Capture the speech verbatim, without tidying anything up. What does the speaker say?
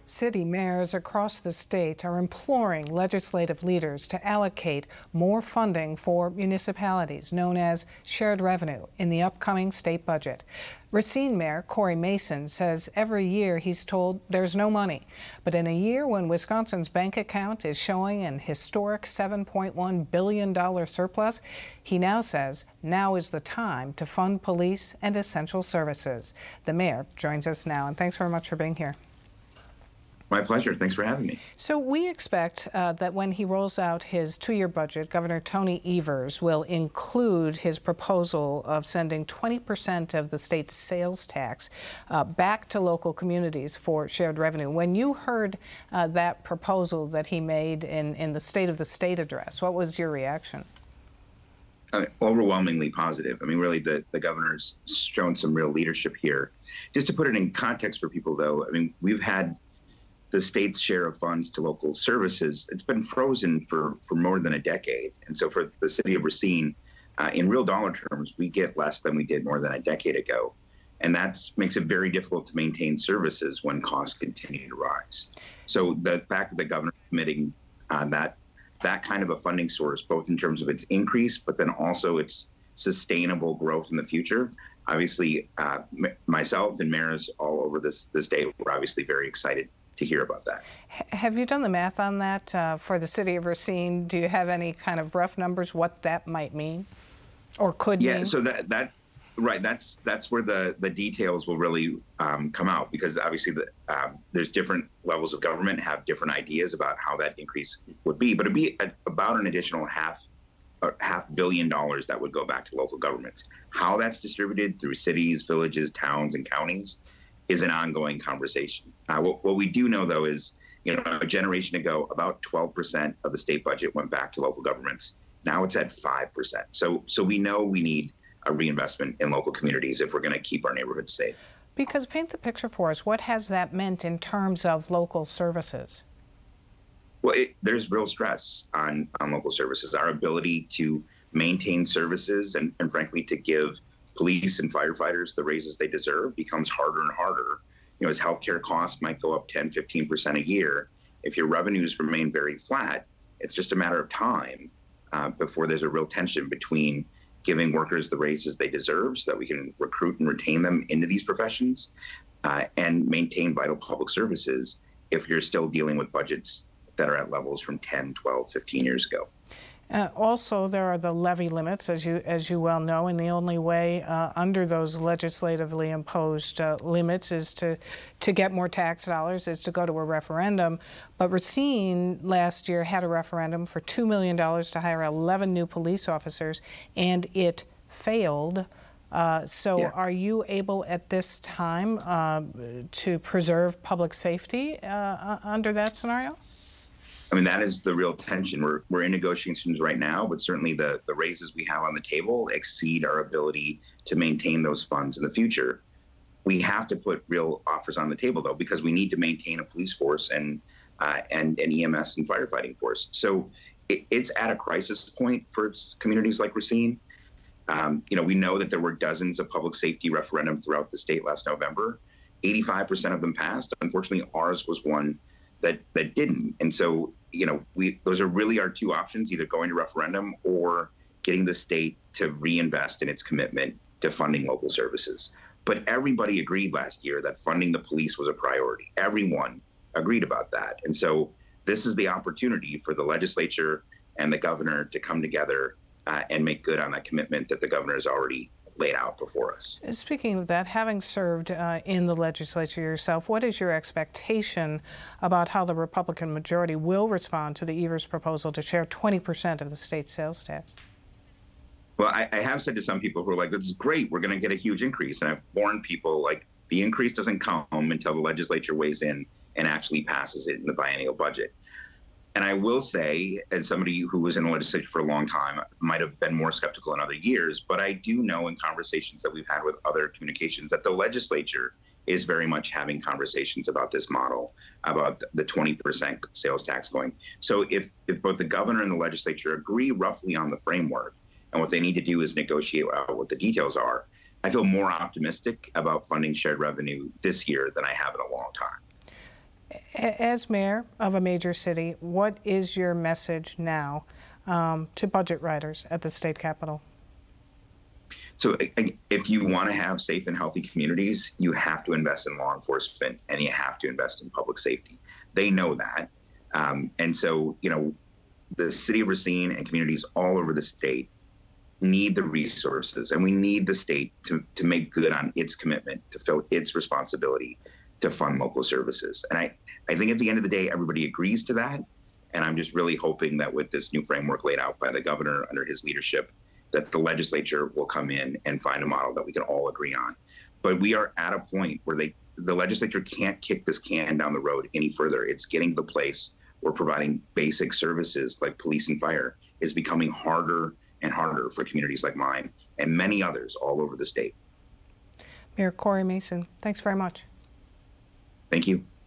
City mayors across the state are imploring legislative leaders to allocate more funding for municipalities, known as shared revenue, in the upcoming state budget. Racine Mayor Corey Mason says every year he's told there's no money. But in a year when Wisconsin's bank account is showing an historic seven point one billion dollars surplus, he now says now is the time to fund police and essential services. The mayor joins us now, and thanks very much for being here. My pleasure. Thanks for having me. So we expect uh, that when he rolls out his two-year budget, Governor Tony Evers will include his proposal of sending twenty percent of the state's sales tax uh, back to local communities for shared revenue. When you heard uh, that proposal that he made in, in the State of the State address, what was your reaction? Uh, overwhelmingly positive. I mean, really, the, the governor's shown some real leadership here. Just to put it in context for people, though, I mean, we've had the state's share of funds to local services, it's been frozen for, for more than a decade. And so for the city of Racine, uh, in real dollar terms, we get less than we did more than a decade ago. And that makes it very difficult to maintain services when costs continue to rise. So the fact that the governor is committing uh, that, that kind of a funding source, both in terms of its increase, but then also its sustainable growth in the future, obviously uh, m- myself and mayors all over this, this day, we're obviously very excited to hear about that. Have you done the math on that uh, for the city of Racine? Do you have any kind of rough numbers what that might mean or could yeah, mean? Yeah, so that, that right, that's that's where the, the details will really um, come out, because obviously the, um, there's different levels of government have different ideas about how that increase would be, but it'd be a, about an additional half or half billion dollars that would go back to local governments. How that's distributed through cities, villages, towns, and counties is an ongoing conversation. Uh, what, what we do know, though, is, you know, a generation ago, about twelve percent of the state budget went back to local governments. Now it's at five percent. So, so we know we need a reinvestment in local communities if we're going to keep our neighborhoods safe. Because paint the picture for us. What has that meant in terms of local services? Well, it, there's real stress on, on local services. Our ability to maintain services and, and frankly, to give police and firefighters the raises they deserve becomes harder and harder. You know, as healthcare costs might go up ten, fifteen percent a year, if your revenues remain very flat, it's just a matter of time uh, before there's a real tension between giving workers the raises they deserve so that we can recruit and retain them into these professions uh, and maintain vital public services if you're still dealing with budgets that are at levels from ten, twelve, fifteen years ago. Uh, also, there are the levy limits, as you as you well know, and the only way uh, under those legislatively imposed uh, limits is to to get more tax dollars, is to go to a referendum. But Racine last year had a referendum for two million dollars to hire eleven new police officers, and it failed. Uh, so yeah. Are you able at this time uh, to preserve public safety uh, under that scenario? I mean, that is the real tension. We're we're in negotiations right now, but certainly the, the raises we have on the table exceed our ability to maintain those funds in the future. We have to put real offers on the table, though, because we need to maintain a police force and uh, and an E M S and firefighting force. So it, it's at a crisis point for communities like Racine. Um, you know, we know that there were dozens of public safety referendums throughout the state last November. eighty-five percent of them passed. Unfortunately, ours was one that that didn't. And so, you know, we those are really our two options, either going to referendum or getting the state to reinvest in its commitment to funding local services. But everybody agreed last year that funding the police was a priority. Everyone agreed about that. And so this is the opportunity for the legislature and the governor to come together uh, and make good on that commitment that the governor has already laid out before us. Speaking of that, having served uh, in the legislature yourself, what is your expectation about how the Republican majority will respond to the Evers proposal to share twenty percent of the state's sales tax? Well, I, I have said to some people who are like, this is great, we're going to get a huge increase. And I've warned people, like, the increase doesn't come until the legislature weighs in and actually passes it in the biennial budget. And I will say, as somebody who was in the legislature for a long time, might have been more skeptical in other years, but I do know in conversations that we've had with other communications that the legislature is very much having conversations about this model, about the twenty percent sales tax going. So if, if both the governor and the legislature agree roughly on the framework, and what they need to do is negotiate out what the details are, I feel more optimistic about funding shared revenue this year than I have in a long time. As mayor of a major city, what is your message now um, to budget writers at the state capitol? So if you want to have safe and healthy communities, you have to invest in law enforcement and you have to invest in public safety. They know that. Um, and so, you know, the city of Racine and communities all over the state need the resources, and we need the state to, to make good on its commitment to fill its responsibility to fund local services. And I, I think at the end of the day, everybody agrees to that. And I'm just really hoping that with this new framework laid out by the governor under his leadership, that the legislature will come in and find a model that we can all agree on. But we are at a point where they, the legislature can't kick this can down the road any further. It's getting to the place where providing basic services like police and fire is becoming harder and harder for communities like mine and many others all over the state. Mayor Cory Mason, thanks very much. Thank you.